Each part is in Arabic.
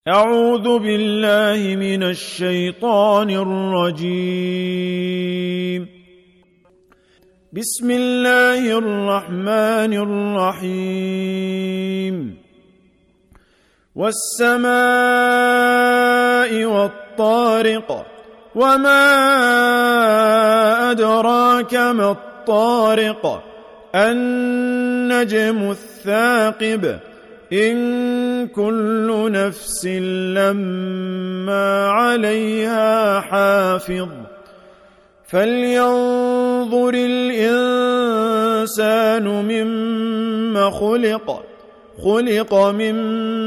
أعوذ بالله من الشيطان الرجيم. بسم الله الرحمن الرحيم. والسماء والطارق، وما أدراك ما الطارق، النجم الثاقب، إن كل نفس لما عليها حافظ. فلينظر الإنسان مما خلق. خلق من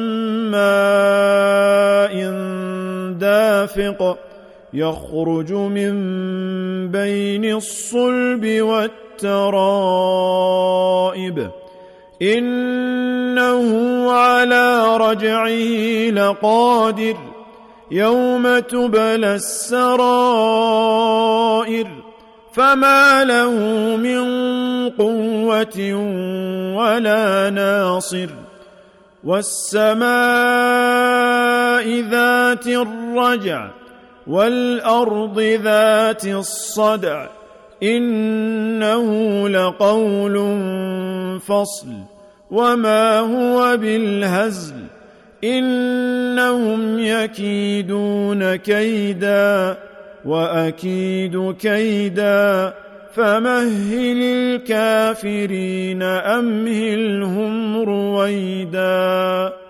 ماء دافق، يخرج من بين الصلب والترائب، إنه على رجعه لقادر، يوم تبلى السرائر، فما له من قوة ولا ناصر. والسماء ذات الرجع، والأرض ذات الصدع، إنه لقول فصل، وما هو بالهزل، إنهم يكيدون كيدا وأكيد كيدا، فمهل الكافرين أمهلهم رويدا.